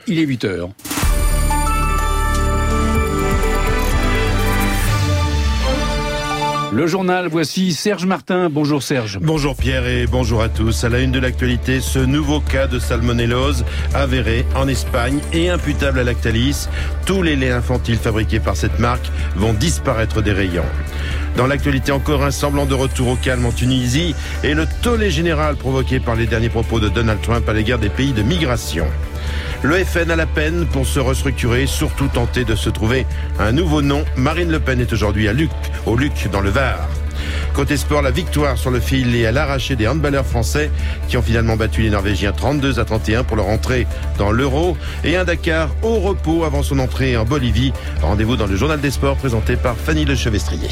il est 8h. Le journal, voici Serge Martin. Bonjour Serge. Bonjour Pierre et bonjour à tous. À la une de l'actualité, ce nouveau cas de salmonellose avéré en Espagne et imputable à Lactalis. Tous les laits infantiles fabriqués par cette marque vont disparaître des rayons. Dans l'actualité, encore un semblant de retour au calme en Tunisie et le tollé général provoqué par les derniers propos de Donald Trump à l'égard des pays de migration. Le FN a la peine pour se restructurer, surtout tenter de se trouver un nouveau nom. Marine Le Pen est aujourd'hui au Luc, dans le Var. Côté sport, la victoire sur le fil et à l'arraché des handballeurs français qui ont finalement battu les Norvégiens 32-31 pour leur entrée dans l'Euro. Et un Dakar au repos avant son entrée en Bolivie. Rendez-vous dans le journal des sports présenté par Fanny Lechevestrier.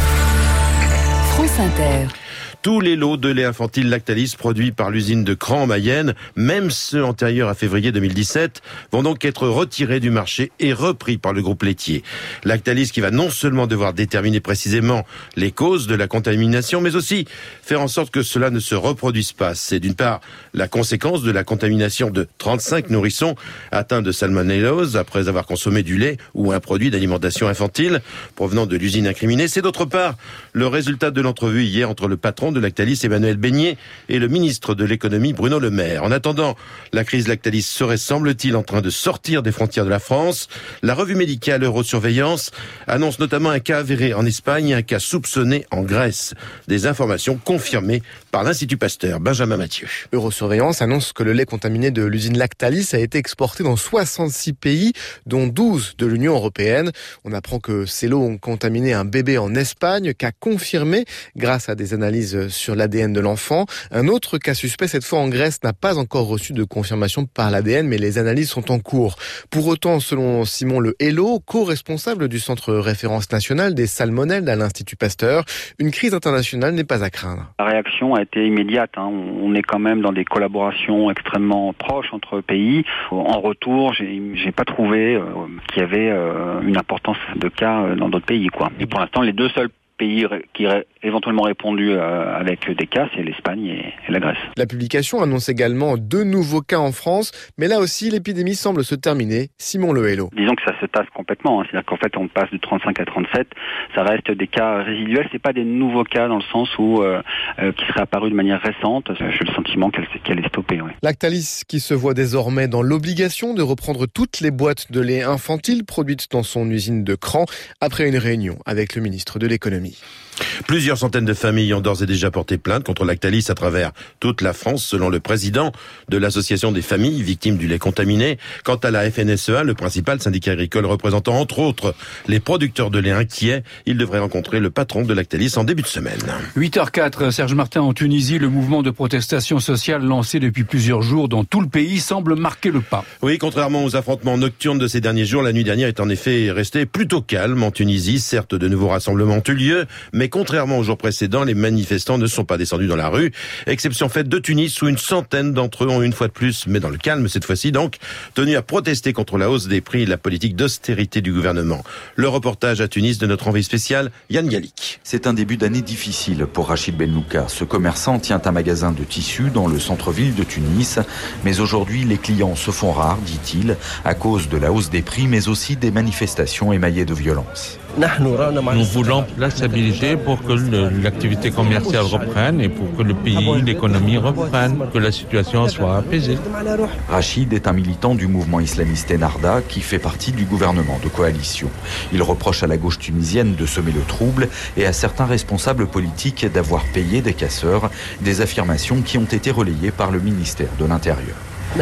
France Inter. Tous les lots de lait infantile Lactalis produits par l'usine de Cran en Mayenne, même ceux antérieurs à février 2017, vont donc être retirés du marché et repris par le groupe laitier. Lactalis qui va non seulement devoir déterminer précisément les causes de la contamination, mais aussi faire en sorte que cela ne se reproduise pas. C'est d'une part la conséquence de la contamination de 35 nourrissons atteints de salmonellose après avoir consommé du lait ou un produit d'alimentation infantile provenant de l'usine incriminée. C'est d'autre part le résultat de l'entrevue hier entre le patron de Lactalis, Emmanuel Beignet, et le ministre de l'économie, Bruno Le Maire. En attendant, la crise Lactalis serait, semble-t-il, en train de sortir des frontières de la France. La revue médicale Eurosurveillance annonce notamment un cas avéré en Espagne et un cas soupçonné en Grèce. Des informations confirmées par l'Institut Pasteur. Benjamin Mathieu. Eurosurveillance annonce que le lait contaminé de l'usine Lactalis a été exporté dans 66 pays, dont 12 de l'Union européenne. On apprend que ces lots ont contaminé un bébé en Espagne, qu'a confirmé grâce à des analyses sur l'ADN de l'enfant. Un autre cas suspect, cette fois en Grèce, n'a pas encore reçu de confirmation par l'ADN, mais les analyses sont en cours. Pour autant, selon Simon Le Hello, co-responsable du Centre référence national des salmonelles à l'Institut Pasteur, une crise internationale n'est pas à craindre. La réaction a été immédiate. On est quand même dans des collaborations extrêmement proches entre pays. En retour, j'ai pas trouvé qu'il y avait une importance de cas dans d'autres pays, quoi. Et pour l'instant, les deux seuls pays qui auraient éventuellement répondu avec des cas, c'est l'Espagne et la Grèce. La publication annonce également 2 nouveaux cas en France, mais là aussi l'épidémie semble se terminer. Simon Le Hello. Disons que ça se tasse complètement, c'est-à-dire qu'en fait on passe de 35 à 37, ça reste des cas résiduels, c'est pas des nouveaux cas dans le sens où qui seraient apparus de manière récente. J'ai le sentiment qu'elle est stoppée. Ouais. Lactalis qui se voit désormais dans l'obligation de reprendre toutes les boîtes de lait infantile produites dans son usine de Cran après une réunion avec le ministre de l'économie. Plusieurs centaines de familles ont d'ores et déjà porté plainte contre Lactalis à travers toute la France, selon le président de l'association des familles victimes du lait contaminé. Quant à la FNSEA, le principal syndicat agricole représentant entre autres les producteurs de lait inquiets, il devrait rencontrer le patron de Lactalis en début de semaine. 8h04, Serge Martin, en Tunisie, le mouvement de protestation sociale lancé depuis plusieurs jours dans tout le pays semble marquer le pas. Oui, contrairement aux affrontements nocturnes de ces derniers jours, la nuit dernière est en effet restée plutôt calme en Tunisie. Certes, de nouveaux rassemblements ont eu lieu, mais contrairement aux jours précédents, les manifestants ne sont pas descendus dans la rue. Exception faite de Tunis, où une centaine d'entre eux ont une fois de plus, mais dans le calme cette fois-ci donc, tenu à protester contre la hausse des prix et la politique d'austérité du gouvernement. Le reportage à Tunis de notre envoyé spécial, Yann Gallic. C'est un début d'année difficile pour Rachid Benlouka. Ce commerçant tient un magasin de tissus dans le centre-ville de Tunis. Mais aujourd'hui, les clients se font rares, dit-il, à cause de la hausse des prix, mais aussi des manifestations émaillées de violence. Nous voulons la stabilité pour que l'activité commerciale reprenne et pour que le pays, l'économie reprenne, que la situation soit apaisée. Rachid est un militant du mouvement islamiste Ennahda qui fait partie du gouvernement de coalition. Il reproche à la gauche tunisienne de semer le trouble et à certains responsables politiques d'avoir payé des casseurs, des affirmations qui ont été relayées par le ministère de l'Intérieur.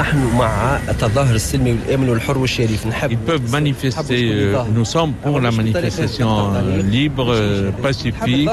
Ils peuvent manifester, nous sommes pour la manifestation libre, pacifique,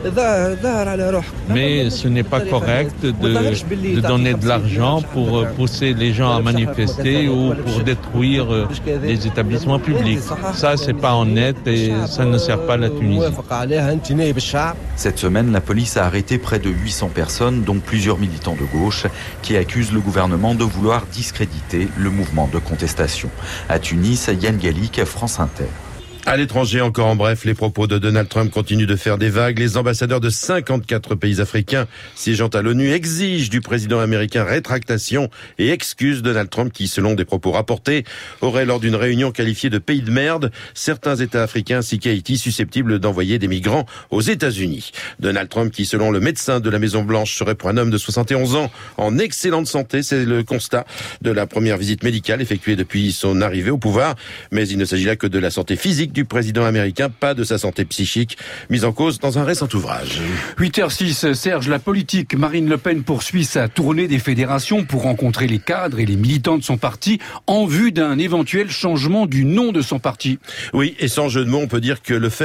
mais ce n'est pas correct de donner de l'argent pour pousser les gens à manifester ou pour détruire les établissements publics. Ça, c'est pas honnête et ça ne sert pas la Tunisie. Cette semaine, la police a arrêté près de 800 personnes, dont plusieurs militants de gauche, qui accusent le gouvernement de vouloir discréditer le mouvement de contestation. À Tunis, Yann Gallic, France Inter. À l'étranger, encore en bref, les propos de Donald Trump continuent de faire des vagues. Les ambassadeurs de 54 pays africains siégeant à l'ONU exigent du président américain rétractation et excuse Donald Trump qui, selon des propos rapportés, aurait lors d'une réunion qualifié de pays de merde certains États africains ainsi qu'Haïti susceptibles d'envoyer des migrants aux États-Unis. Donald Trump qui, selon le médecin de la Maison-Blanche, serait pour un homme de 71 ans en excellente santé. C'est le constat de la première visite médicale effectuée depuis son arrivée au pouvoir. Mais il ne s'agit là que de la santé physique du président américain, pas de sa santé psychique, mise en cause dans un récent ouvrage. 8h06, Serge, la politique. Marine Le Pen poursuit sa tournée des fédérations pour rencontrer les cadres et les militants de son parti en vue d'un éventuel changement du nom de son parti. Oui, et sans jeu de mots, on peut dire que le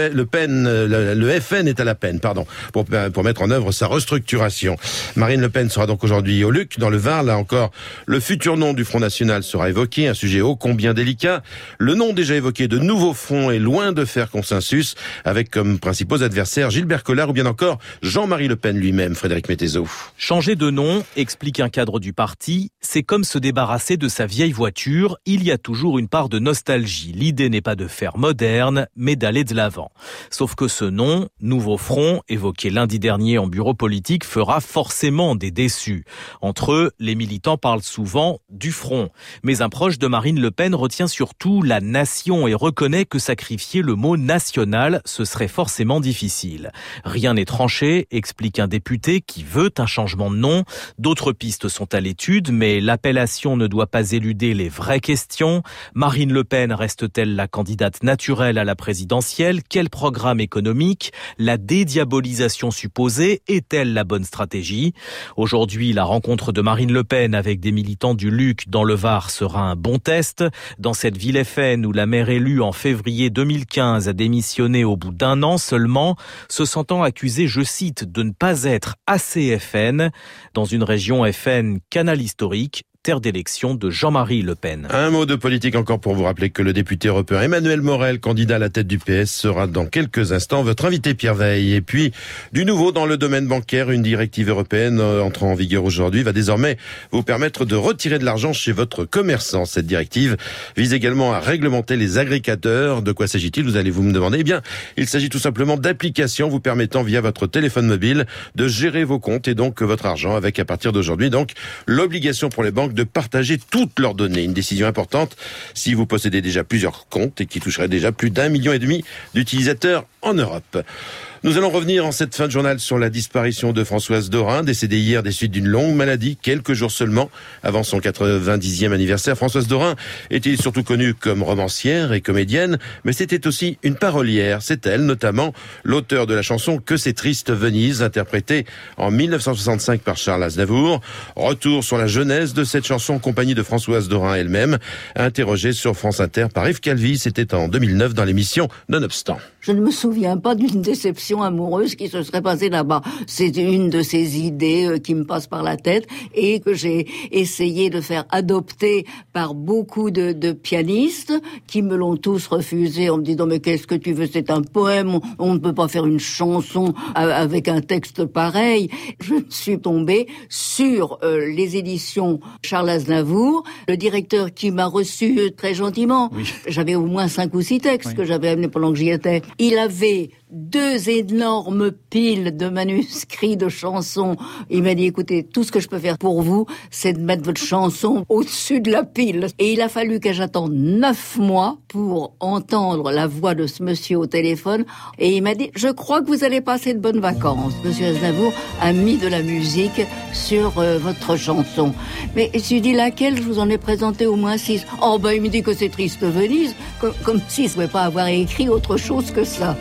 FN est à la peine, pour mettre en œuvre sa restructuration. Marine Le Pen sera donc aujourd'hui au Luc, dans le Var. Là encore, le futur nom du Front National sera évoqué, un sujet ô combien délicat. Le nom déjà évoqué de Nouveau Front est loin de faire consensus, avec comme principaux adversaires Gilbert Collard ou bien encore Jean-Marie Le Pen lui-même, Frédéric Mettezo. Changer de nom, explique un cadre du parti, c'est comme se débarrasser de sa vieille voiture. Il y a toujours une part de nostalgie. L'idée n'est pas de faire moderne, mais d'aller de l'avant. Sauf que ce nom, Nouveau Front, évoqué lundi dernier en bureau politique, fera forcément des déçus. Entre eux, les militants parlent souvent du front. Mais un proche de Marine Le Pen retient surtout la nation et reconnaît que sacrifier le mot national, ce serait forcément difficile. Rien n'est tranché, explique un député qui veut un changement de nom. D'autres pistes sont à l'étude, mais l'appellation ne doit pas éluder les vraies questions. Marine Le Pen reste-t-elle la candidate naturelle à la présidentielle? Quel programme économique? La dédiabolisation supposée est-elle la bonne stratégie? Aujourd'hui, la rencontre de Marine Le Pen avec des militants du Luc dans le Var sera un bon test. Dans cette ville FN où la maire élue en février 2015 a démissionné au bout d'un an seulement, se sentant accusée, je cite, de ne pas être assez FN. Dans une région FN canal historique, terre d'élection de Jean-Marie Le Pen. Un mot de politique encore pour vous rappeler que le député européen Emmanuel Morel, candidat à la tête du PS, sera dans quelques instants votre invité Pierre Veille. Et puis, du nouveau dans le domaine bancaire, une directive européenne entrant en vigueur aujourd'hui va désormais vous permettre de retirer de l'argent chez votre commerçant. Cette directive vise également à réglementer les agrégateurs. De quoi s'agit-il? Vous allez vous me demander. Eh bien, il s'agit tout simplement d'applications vous permettant via votre téléphone mobile de gérer vos comptes et donc votre argent avec à partir d'aujourd'hui donc l'obligation pour les banques de partager toutes leurs données. Une décision importante si vous possédez déjà plusieurs comptes et qui toucherait déjà plus d'1,5 million d'utilisateurs en Europe. Nous allons revenir en cette fin de journal sur la disparition de Françoise Dorin, décédée hier des suites d'une longue maladie, quelques jours seulement avant son 90e anniversaire. Françoise Dorin était surtout connue comme romancière et comédienne, mais c'était aussi une parolière. C'est elle, notamment, l'auteur de la chanson « Que c'est triste Venise », interprétée en 1965 par Charles Aznavour. Retour sur la genèse de cette chanson en compagnie de Françoise Dorin elle-même, interrogée sur France Inter par Yves Calvi. C'était en 2009 dans l'émission « Nonobstant ». Je ne me souviens pas d'une déception amoureuse qui se serait passée là-bas. C'est une de ces idées qui me passe par la tête et que j'ai essayé de faire adopter par beaucoup de pianistes qui me l'ont tous refusé en me disant « Mais qu'est-ce que tu veux? C'est un poème, on ne peut pas faire une chanson avec un texte pareil. » Je suis tombée sur les éditions Charles Aznavour, le directeur qui m'a reçu très gentiment. Oui. J'avais au moins 5 ou 6 textes que j'avais amenés pendant que j'y étais. Il avait 2 énormes piles de manuscrits de chansons. Il m'a dit, écoutez, tout ce que je peux faire pour vous, c'est de mettre votre chanson au-dessus de la pile. Et il a fallu que j'attende 9 mois pour entendre la voix de ce monsieur au téléphone. Et il m'a dit, je crois que vous allez passer de bonnes vacances. Monsieur Aznavour a mis de la musique sur votre chanson. Mais je lui dis, laquelle? Je vous en ai présenté au moins 6. Oh, ben, il me dit que c'est triste Venise, comme s'il ne pouvait pas avoir écrit autre chose que ça.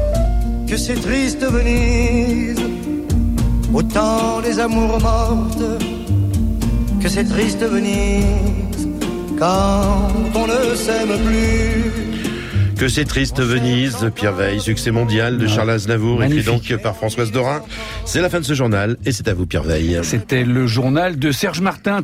Que c'est triste Venise, au temps des amours mortes. Que c'est triste Venise, quand on ne s'aime plus. Que c'est triste Venise, Pierre Veille, succès mondial de Charles Aznavour, écrit donc par Françoise Dorin. C'est la fin de ce journal et c'est à vous Pierre Veille. C'était le journal de Serge Martin.